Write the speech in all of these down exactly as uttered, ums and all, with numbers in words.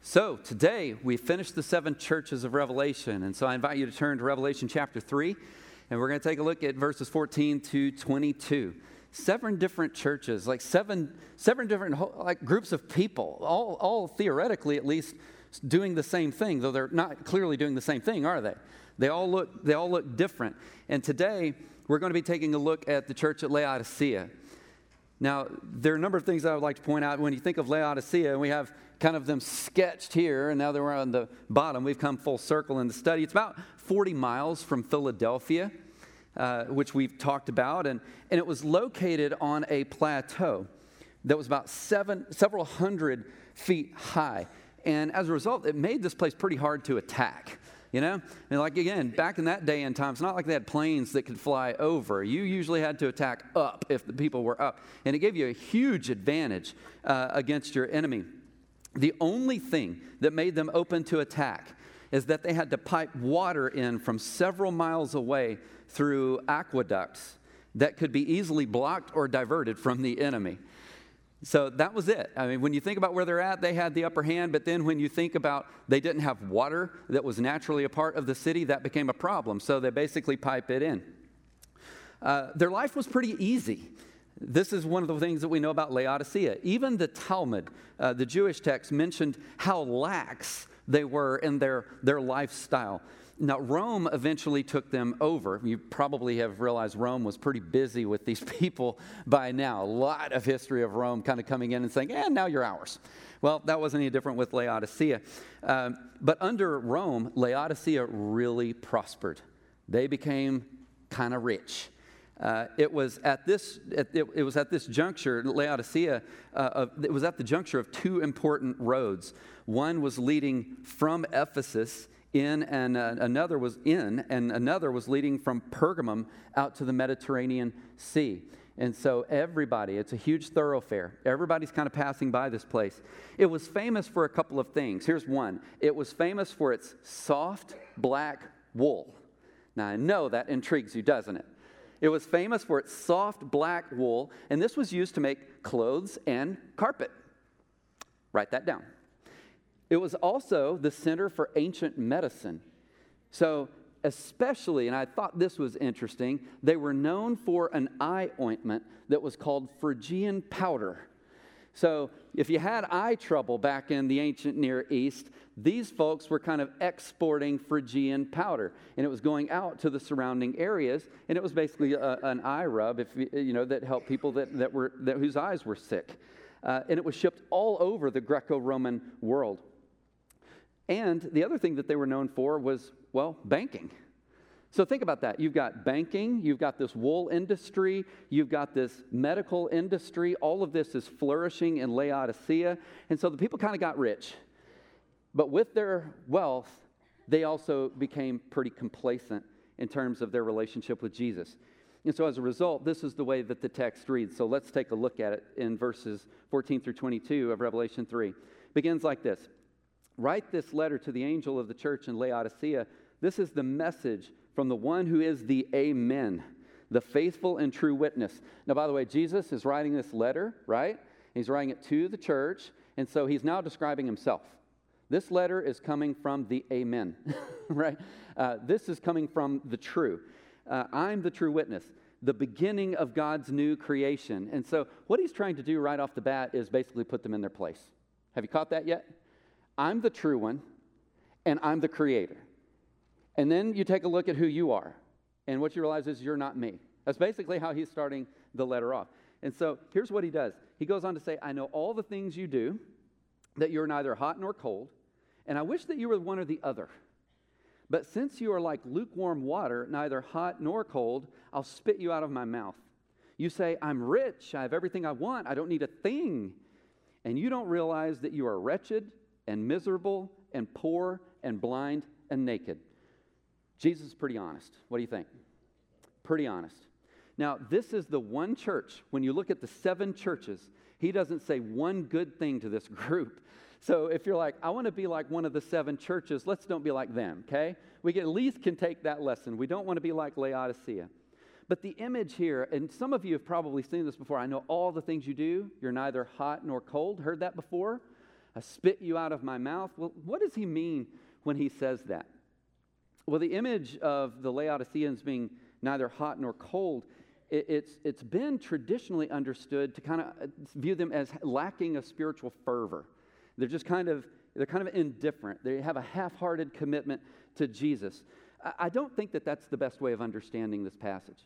So today we finished the seven churches of Revelation, and so I invite you to turn to Revelation chapter three, and we're going to take a look at verses fourteen to twenty-two. Seven different churches, like seven, seven different like groups of people, all, all theoretically at least doing the same thing, though they're not clearly doing the same thing, are they? They all look, they all look different. And today we're going to be taking a look at the church at Laodicea. Now, there are a number of things I would like to point out. When you think of Laodicea, and we have kind of them sketched here, and now that we're on the bottom, we've come full circle in the study. It's about forty miles from Philadelphia, uh, which we've talked about, and, and it was located on a plateau that was about seven, several hundred feet high. And as a result, it made this place pretty hard to attack. You know, and like, again, back in that day and time, it's not like they had planes that could fly over. You usually had to attack up if the people were up. And it gave you a huge advantage uh, against your enemy. The only thing that made them open to attack is that they had to pipe water in from several miles away through aqueducts that could be easily blocked or diverted from the enemy. So that was it. I mean, when you think about where they're at, they had the upper hand. But then when you think about they didn't have water that was naturally a part of the city, that became a problem. So they basically pipe it in. Uh, their life was pretty easy. This is one of the things that we know about Laodicea. Even the Talmud, uh, the Jewish text, mentioned how lax they were in their, their lifestyle. Now, Rome eventually took them over. You probably have realized Rome was pretty busy with these people by now. A lot of history of Rome kind of coming in and saying, eh, now you're ours. Well, that wasn't any different with Laodicea. Um, but under Rome, Laodicea really prospered. They became kind of rich. Uh, it was at this it, it was at this juncture, Laodicea, uh, of, it was at the juncture of two important roads. One was leading from Ephesus in, and uh, another was in, and another was leading from Pergamum out to the Mediterranean Sea. And so everybody, it's a huge thoroughfare. Everybody's kind of passing by this place. It was famous for a couple of things. Here's one. It was famous for its soft black wool. Now, I know that intrigues you, doesn't it? It was famous for its soft black wool, and this was used to make clothes and carpet. Write that down. It was also the center for ancient medicine. So especially, and I thought this was interesting, they were known for an eye ointment that was called Phrygian powder. So if you had eye trouble back in the ancient Near East, these folks were kind of exporting Phrygian powder, and it was going out to the surrounding areas, and it was basically a, an eye rub, if you know, that helped people that, that were that, whose eyes were sick. Uh, and it was shipped all over the Greco-Roman world. And the other thing that they were known for was, well, banking. So think about that. You've got banking, you've got this wool industry, you've got this medical industry. All of this is flourishing in Laodicea. And so the people kind of got rich. But with their wealth, they also became pretty complacent in terms of their relationship with Jesus. And so as a result, this is the way that the text reads. So let's take a look at it in verses fourteen through twenty-two of Revelation three. It begins like this. Write this letter to the angel of the church in Laodicea. This is the message from the one who is the Amen, the faithful and true witness. Now, by the way, Jesus is writing this letter, right? He's writing it to the church, and so he's now describing himself. This letter is coming from the Amen, right? Uh, this is coming from the true. Uh, I'm the true witness, the beginning of God's new creation. And so what he's trying to do right off the bat is basically put them in their place. Have you caught that yet? I'm the true one, and I'm the creator. And then you take a look at who you are, and what you realize is you're not me. That's basically how he's starting the letter off. And so here's what he does. He goes on to say, I know all the things you do, that you're neither hot nor cold, and I wish that you were one or the other. But since you are like lukewarm water, neither hot nor cold, I'll spit you out of my mouth. You say, I'm rich, I have everything I want, I don't need a thing. And you don't realize that you are wretched, and miserable, and poor, and blind, and naked. Jesus is pretty honest. What do you think? Pretty honest. Now, this is the one church, when you look at the seven churches, he doesn't say one good thing to this group. So if you're like, I want to be like one of the seven churches, let's don't be like them, okay? We can, at least can take that lesson. We don't want to be like Laodicea. But the image here, and some of you have probably seen this before. I know all the things you do. You're neither hot nor cold. Heard that before? I spit you out of my mouth. Well, what does he mean when he says that? Well, the image of the Laodiceans being neither hot nor cold, it, it's, it's been traditionally understood to kind of view them as lacking a spiritual fervor. They're just kind of, they're kind of indifferent. They have a half-hearted commitment to Jesus. I, I don't think that that's the best way of understanding this passage.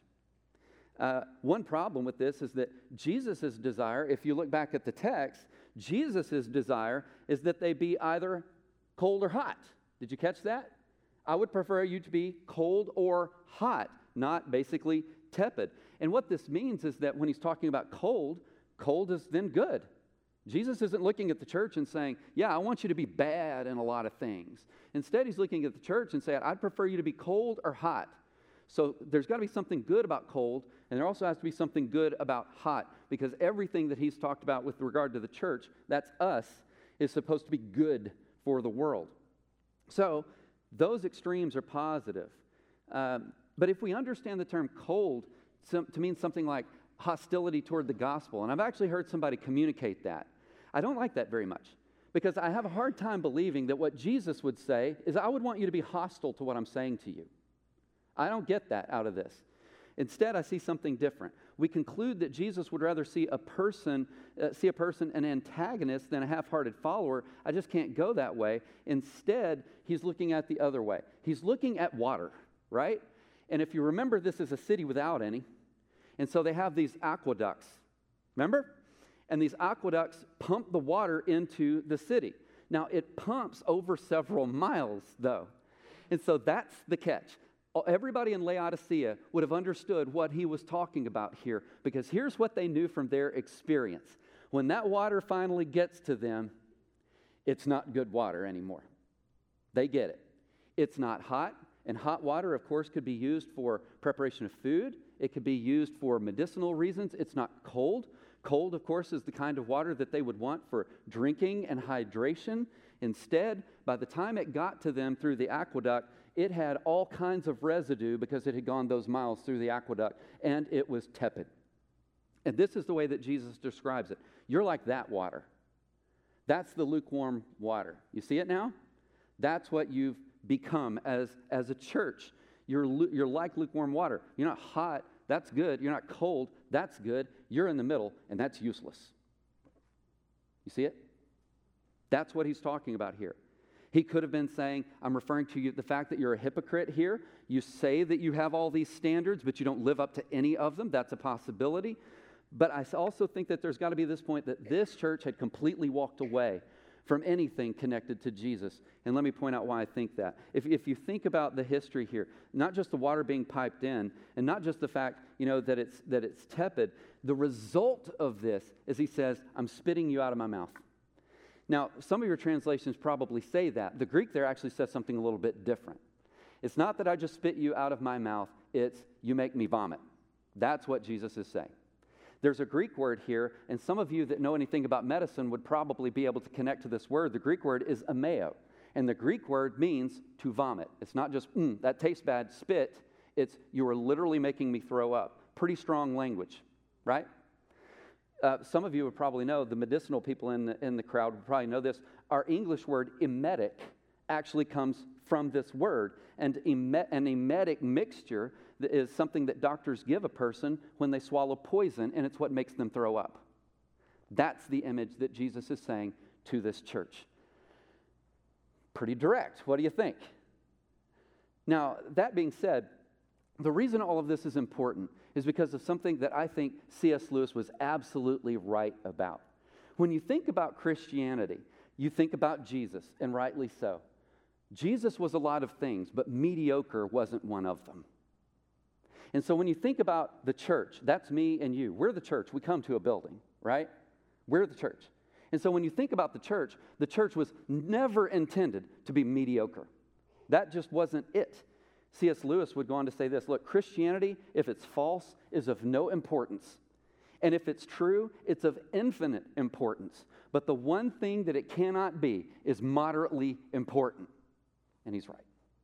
Uh, one problem with this is that Jesus' desire, if you look back at the text, Jesus' desire is that they be either cold or hot. Did you catch that? I would prefer you to be cold or hot, not basically tepid. And what this means is that when he's talking about cold, cold is then good. Jesus isn't looking at the church and saying, yeah, I want you to be bad in a lot of things. Instead, he's looking at the church and saying, I'd prefer you to be cold or hot. So there's got to be something good about cold, and there also has to be something good about hot, because everything that he's talked about with regard to the church, that's us, is supposed to be good for the world. So those extremes are positive. Um, but if we understand the term cold some, to mean something like hostility toward the gospel, and I've actually heard somebody communicate that, I don't like that very much, because I have a hard time believing that what Jesus would say is, I would want you to be hostile to what I'm saying to you. I don't get that out of this. Instead, I see something different. We conclude that Jesus would rather see a person, uh, see a person an antagonist than a half-hearted follower. I just can't go that way. Instead, he's looking at the other way. He's looking at water, right? And if you remember, this is a city without any. And so they have these aqueducts. Remember? And these aqueducts pump the water into the city. Now, it pumps over several miles, though. And so that's the catch. Everybody in Laodicea would have understood what he was talking about here, because here's what they knew from their experience. When that water finally gets to them, it's not good water anymore. They get it. It's not hot, and hot water, of course, could be used for preparation of food. It could be used for medicinal reasons. It's not cold. Cold, of course, is the kind of water that they would want for drinking and hydration. Instead, by the time it got to them through the aqueduct, it had all kinds of residue because it had gone those miles through the aqueduct, and it was tepid. And this is the way that Jesus describes it. You're like that water. That's the lukewarm water. You see it now? That's what you've become as, as a church. You're, you're like lukewarm water. You're not hot. That's good. You're not cold. That's good. You're in the middle, and that's useless. You see it? That's what he's talking about here. He could have been saying, I'm referring to you, the fact that you're a hypocrite here. You say that you have all these standards, but you don't live up to any of them. That's a possibility. But I also think that there's got to be this point that this church had completely walked away from anything connected to Jesus. And let me point out why I think that. If, if you think about the history here, not just the water being piped in, and not just the fact, you know, that it's, that it's tepid, the result of this is he says, I'm spitting you out of my mouth. Now, some of your translations probably say that. The Greek there actually says something a little bit different. It's not that I just spit you out of my mouth, it's you make me vomit. That's what Jesus is saying. There's a Greek word here, and some of you that know anything about medicine would probably be able to connect to this word. The Greek word is ameo, and the Greek word means to vomit. It's not just, mm, that tastes bad, spit. It's, you are literally making me throw up. Pretty strong language, right? Uh, some of you would probably know, the medicinal people in the, in the crowd would probably know this. Our English word emetic actually comes from this word. And emet, an emetic mixture is something that doctors give a person when they swallow poison, and it's what makes them throw up. That's the image that Jesus is saying to this church. Pretty direct. What do you think? Now, that being said, the reason all of this is important is because of something that I think C S Lewis was absolutely right about. When you think about Christianity, you think about Jesus, and rightly so. Jesus was a lot of things, but mediocre wasn't one of them. And so when you think about the church, that's me and you. We're the church. We come to a building, right? We're the church. And so when you think about the church, the church was never intended to be mediocre. That just wasn't it. C S Lewis would go on to say this, look, Christianity, if it's false, is of no importance. And if it's true, it's of infinite importance. But the one thing that it cannot be is moderately important. And he's right.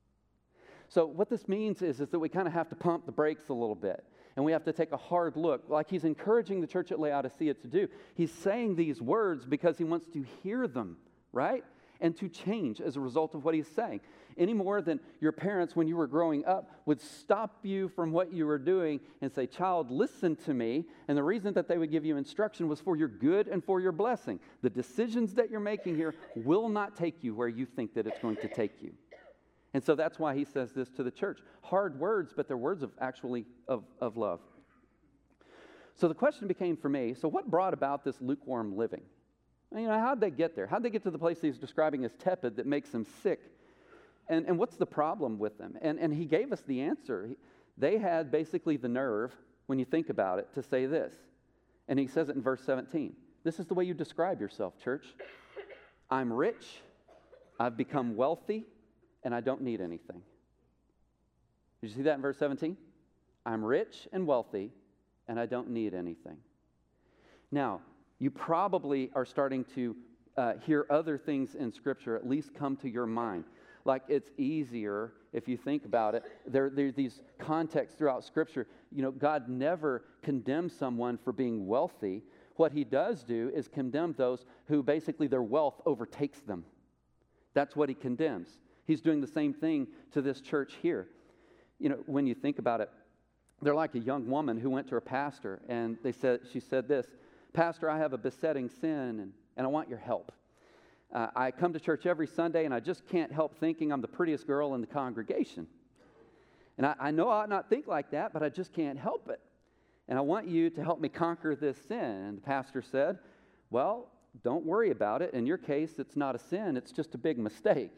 So what this means is, is that we kind of have to pump the brakes a little bit. And we have to take a hard look, like he's encouraging the church at Laodicea to do. He's saying these words because he wants to hear them right? And to change as a result of what he's saying. Any more than your parents, when you were growing up, would stop you from what you were doing and say, child, listen to me. And the reason that they would give you instruction was for your good and for your blessing. The decisions that you're making here will not take you where you think that it's going to take you. And so that's why he says this to the church. Hard words, but they're words of actually of, of love. So the question became for me, so what brought about this lukewarm living? You know, how'd they get there? How'd they get to the place he's describing as tepid that makes them sick? And, and what's the problem with them? And, and he gave us the answer. They had basically the nerve, when you think about it, to say this. And he says it in verse seventeen. This is the way you describe yourself, church. I'm rich, I've become wealthy, and I don't need anything. Did you see that in verse seventeen? I'm rich and wealthy, and I don't need anything. Now, you probably are starting to uh, hear other things in Scripture at least come to your mind. Like it's easier, if you think about it, there, there are these contexts throughout Scripture. You know, God never condemns someone for being wealthy. What he does do is condemn those who basically their wealth overtakes them. That's what he condemns. He's doing the same thing to this church here. You know, when you think about it, they're like a young woman who went to her pastor, and they said, she said this, Pastor, I have a besetting sin, and, and I want your help. Uh, I come to church every Sunday, and I just can't help thinking I'm the prettiest girl in the congregation. And I, I know I ought not think like that, but I just can't help it. And I want you to help me conquer this sin. And the pastor said, well, don't worry about it. In your case, it's not a sin. It's just a big mistake.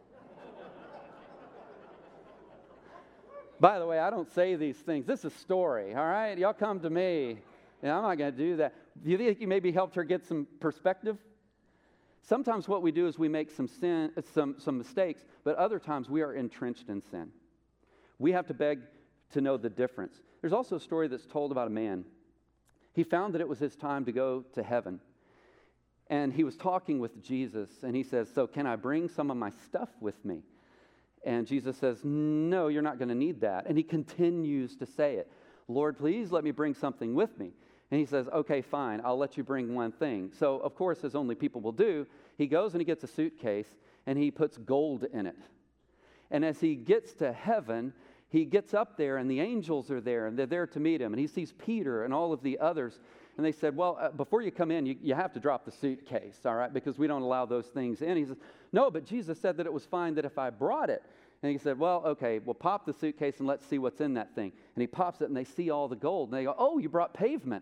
By the way, I don't say these things. This is a story, all right? Y'all come to me. And I'm not going to do that. Do you think you maybe helped her get some perspective? Sometimes what we do is we make some sin, some, some mistakes, but other times we are entrenched in sin. We have to beg to know the difference. There's also a story that's told about a man. He found that it was his time to go to heaven. And he was talking with Jesus, and he says, so can I bring some of my stuff with me? And Jesus says, no, you're not going to need that. And he continues to say it. Lord, please let me bring something with me. And he says, okay, fine, I'll let you bring one thing. So, of course, as only people will do, he goes and he gets a suitcase, and he puts gold in it. And as he gets to heaven, he gets up there, and the angels are there, and they're there to meet him. And he sees Peter and all of the others. And they said, well, uh, before you come in, you, you have to drop the suitcase, all right, because we don't allow those things in. He says, no, but Jesus said that it was fine that if I brought it. And he said, well, okay, well, pop the suitcase and let's see what's in that thing. And he pops it, and they see all the gold. And they go, oh, you brought pavement.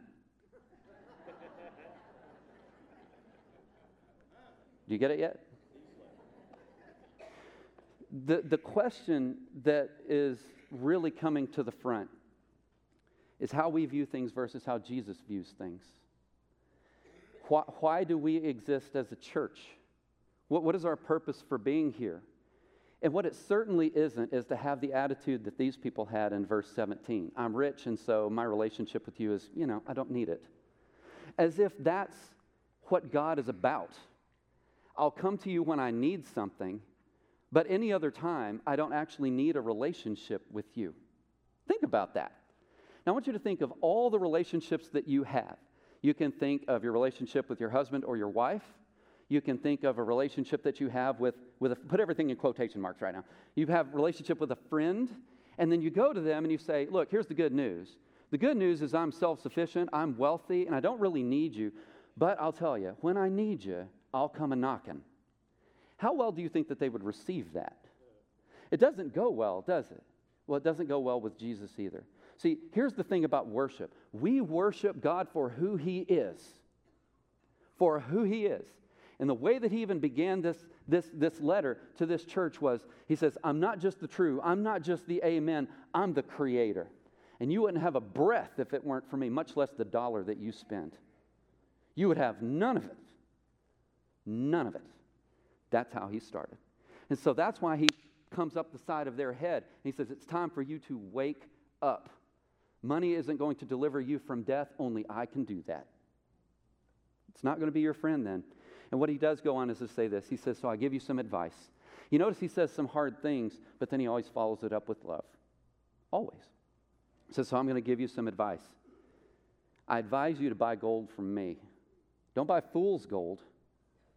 Do you get it yet? The, the question that is really coming to the front is how we view things versus how Jesus views things. Why, why do we exist as a church? What, what is our purpose for being here? And what it certainly isn't is to have the attitude that these people had in verse seventeen. I'm rich, and so my relationship with you is, you know, I don't need it. As if that's what God is about. I'll come to you when I need something, but any other time, I don't actually need a relationship with you. Think about that. Now, I want you to think of all the relationships that you have. You can think of your relationship with your husband or your wife. You can think of a relationship that you have with, with a, put everything in quotation marks right now. You have a relationship with a friend, and then you go to them and you say, look, here's the good news. The good news is I'm self-sufficient, I'm wealthy, and I don't really need you. But I'll tell you, when I need you, I'll come a-knocking. How well do you think that they would receive that? It doesn't go well, does it? Well, it doesn't go well with Jesus either. See, here's the thing about worship. We worship God for who He is. For who He is. And the way that he even began this, this, this letter to this church was, he says, I'm not just the true, I'm not just the amen, I'm the creator. And you wouldn't have a breath if it weren't for me, much less the dollar that you spend. You would have none of it. None of it. That's how he started. And so that's why he comes up the side of their head. And he says, it's time for you to wake up. Money isn't going to deliver you from death. Only I can do that. It's not going to be your friend then. And what he does go on is to say this. He says, so I give you some advice. You notice he says some hard things, but then he always follows it up with love. Always. He says, so I'm going to give you some advice. I advise you to buy gold from me. Don't buy fool's gold.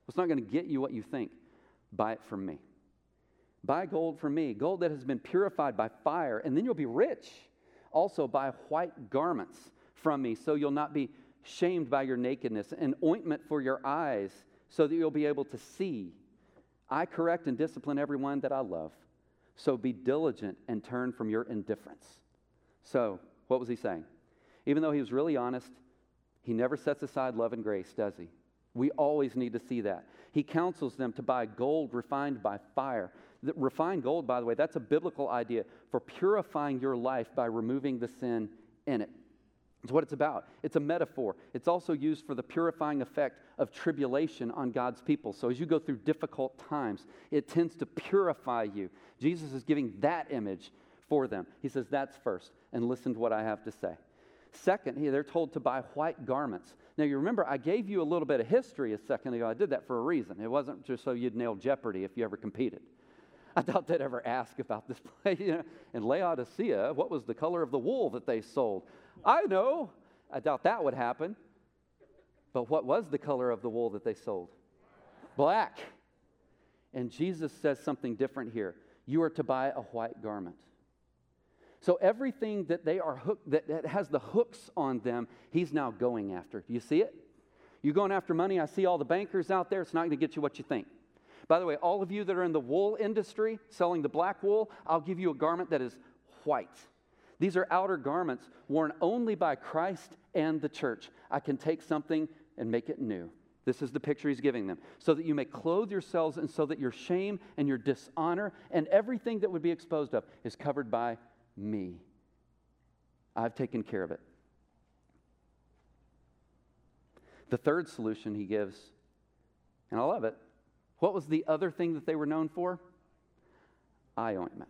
What's not going to get you what you think? Buy it from me. Buy gold from me, gold that has been purified by fire, and then you'll be rich. Also, buy white garments from me, so you'll not be shamed by your nakedness, and ointment for your eyes, so that you'll be able to see. I correct and discipline everyone that I love. So be diligent and turn from your indifference. So, what was he saying? Even though he was really honest, he never sets aside love and grace, does he? We always need to see that. He counsels them to buy gold refined by fire. The refined gold, by the way, that's a biblical idea for purifying your life by removing the sin in it. It's what it's about. It's a metaphor. It's also used for the purifying effect of tribulation on God's people. So as you go through difficult times, it tends to purify you. Jesus is giving that image for them. He says, that's first, and listen to what I have to say. Second, they're told to buy white garments. Now, you remember, I gave you a little bit of history a second ago. I did that for a reason. It wasn't just so you'd nail Jeopardy if you ever competed. I doubt they'd ever ask about this place. You know, in Laodicea, what was the color of the wool that they sold? I know. I doubt that would happen. But what was the color of the wool that they sold? Black. And Jesus says something different here. You are to buy a white garment. So everything that they are hooked, that, that has the hooks on them, he's now going after. Do you see it? You're going after money. I see all the bankers out there. It's not going to get you what you think. By the way, all of you that are in the wool industry, selling the black wool, I'll give you a garment that is white. These are outer garments worn only by Christ and the church. I can take something and make it new. This is the picture he's giving them. So that you may clothe yourselves, and so that your shame and your dishonor and everything that would be exposed of is covered by me. I've taken care of it. The third solution he gives, and I love it, what was the other thing that they were known for? Eye ointment.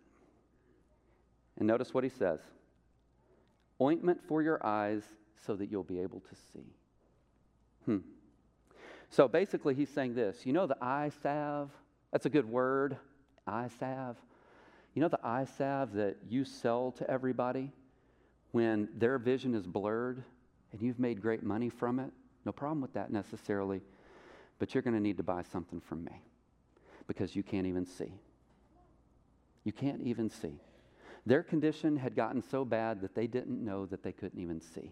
And notice what he says. Ointment for your eyes so that you'll be able to see. Hmm. So basically he's saying this. You know the eye salve? That's a good word. Eye salve. You know the eye salve that you sell to everybody when their vision is blurred and you've made great money from it? No problem with that necessarily. But you're going to need to buy something from me because you can't even see. You can't even see. Their condition had gotten so bad that they didn't know that they couldn't even see.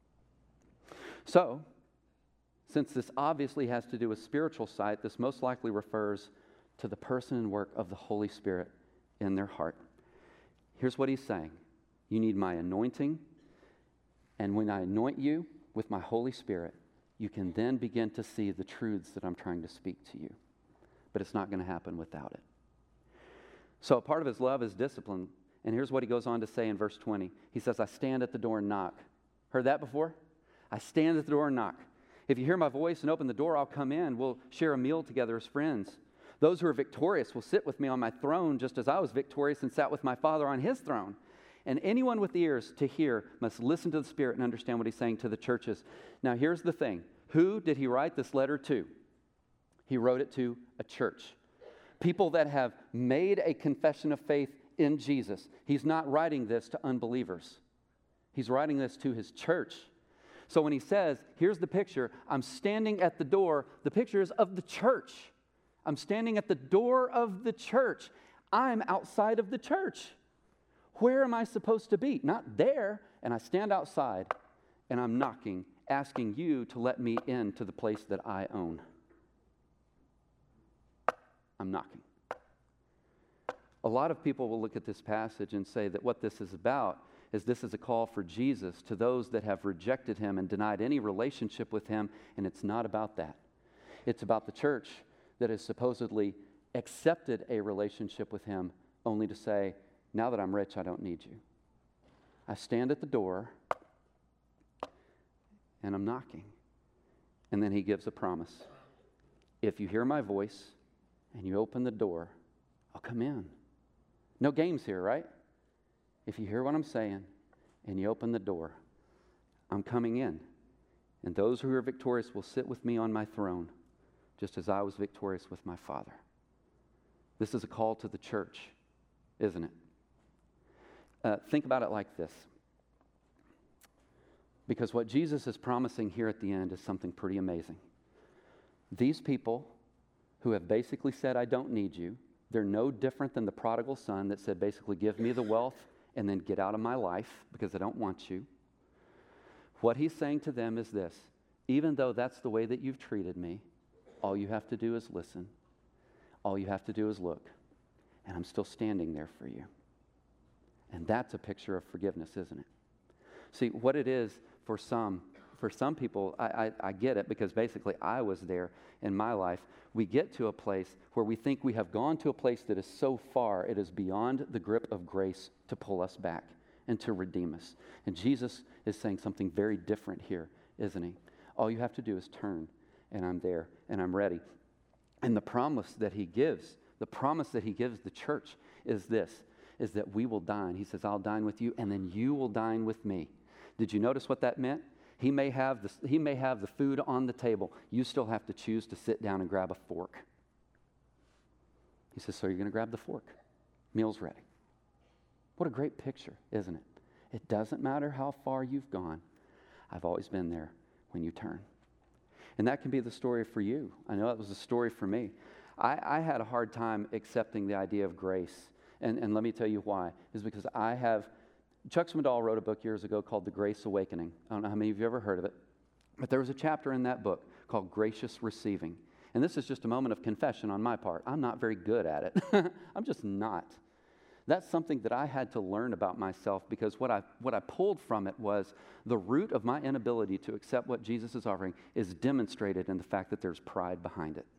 So, since this obviously has to do with spiritual sight, this most likely refers to the person and work of the Holy Spirit in their heart. Here's what he's saying. You need my anointing, and when I anoint you with my Holy Spirit, you can then begin to see the truths that I'm trying to speak to you. But it's not going to happen without it. So a part of his love is discipline. And here's what he goes on to say in verse twenty. He says, I stand at the door and knock. Heard that before? I stand at the door and knock. If you hear my voice and open the door, I'll come in. We'll share a meal together as friends. Those who are victorious will sit with me on my throne, just as I was victorious and sat with my Father on his throne. And anyone with ears to hear must listen to the Spirit and understand what he's saying to the churches. Now, here's the thing. Who did he write this letter to? He wrote it to a church. People that have made a confession of faith in Jesus. He's not writing this to unbelievers. He's writing this to his church. So when he says, here's the picture, I'm standing at the door, the picture is of the church. I'm standing at the door of the church. I'm outside of the church. Where am I supposed to be? Not there. And I stand outside and I'm knocking, asking you to let me into the place that I own. I'm knocking. A lot of people will look at this passage and say that what this is about is this is a call for Jesus to those that have rejected him and denied any relationship with him, and it's not about that. It's about the church that has supposedly accepted a relationship with him only to say, now that I'm rich, I don't need you. I stand at the door and I'm knocking. And then he gives a promise. If you hear my voice and you open the door, I'll come in. No games here, right? If you hear what I'm saying and you open the door, I'm coming in. And those who are victorious will sit with me on my throne, just as I was victorious with my Father. This is a call to the church, isn't it? Uh, think about it like this. Because what Jesus is promising here at the end is something pretty amazing. These people who have basically said, I don't need you. They're no different than the prodigal son that said, basically, give me the wealth and then get out of my life because I don't want you. What he's saying to them is this: even though that's the way that you've treated me, all you have to do is listen. All you have to do is look. And I'm still standing there for you. And that's a picture of forgiveness, isn't it? See, what it is for some, for some people, I, I, I get it, because basically I was there in my life. We get to a place where we think we have gone to a place that is so far, it is beyond the grip of grace to pull us back and to redeem us. And Jesus is saying something very different here, isn't he? All you have to do is turn, and I'm there, and I'm ready. And the promise that he gives, the promise that he gives the church is this, is that we will dine. He says, I'll dine with you, and then you will dine with me. Did you notice what that meant? He may have the, he may have the food on the table. You still have to choose to sit down and grab a fork. He says, so you're going to grab the fork. Meal's ready. What a great picture, isn't it? It doesn't matter how far you've gone. I've always been there when you turn. And that can be the story for you. I know it was a story for me. I, I had a hard time accepting the idea of grace. And, and let me tell you why. Is because I have, Chuck Swindoll wrote a book years ago called The Grace Awakening. I don't know how many of you have ever heard of it. But there was a chapter in that book called Gracious Receiving. And this is just a moment of confession on my part. I'm not very good at it. I'm just not. That's something that I had to learn about myself, because what I what I pulled from it was the root of my inability to accept what Jesus is offering is demonstrated in the fact that there's pride behind it.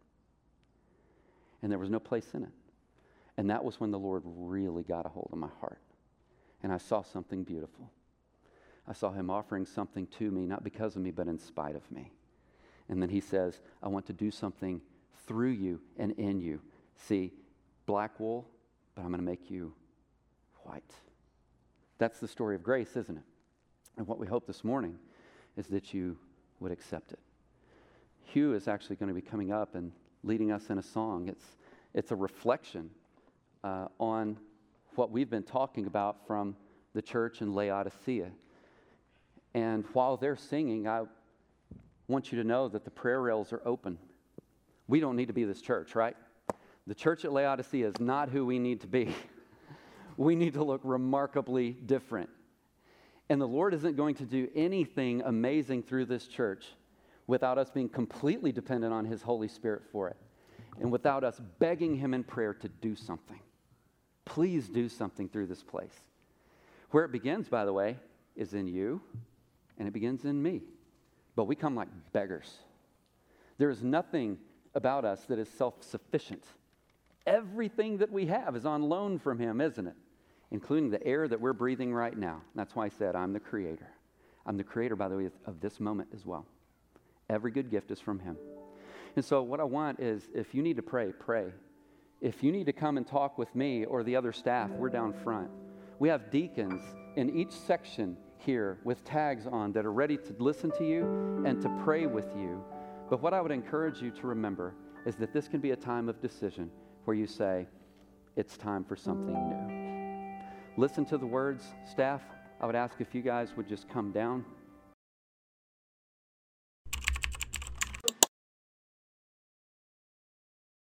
And there was no place in it. And that was when the Lord really got a hold of my heart. And I saw something beautiful. I saw him offering something to me, not because of me, but in spite of me. And then he says, I want to do something through you and in you. See, black wool, but I'm going to make you white. That's the story of grace, isn't it? And what we hope this morning is that you would accept it. Hugh is actually going to be coming up and leading us in a song. It's, it's a reflection uh, on what we've been talking about from the church in Laodicea. And while they're singing, I want you to know that the prayer rails are open. We don't need to be this church, right? The church at Laodicea is not who we need to be. We need to look remarkably different. And the Lord isn't going to do anything amazing through this church without us being completely dependent on his Holy Spirit for it, and without us begging him in prayer to do something. Please do something through this place. Where it begins, by the way, is in you, and it begins in me. But we come like beggars. There is nothing about us that is self-sufficient. Everything that we have is on loan from him, isn't it? Including the air that we're breathing right now. That's why I said I'm the creator. I'm the creator, by the way, of this moment as well. Every good gift is from him. And so what I want is, if you need to pray, pray. If you need to come and talk with me or the other staff, we're down front. We have deacons in each section here with tags on that are ready to listen to you and to pray with you. But what I would encourage you to remember is that this can be a time of decision where you say, it's time for something new. Listen to the words. Staff, I would ask if you guys would just come down.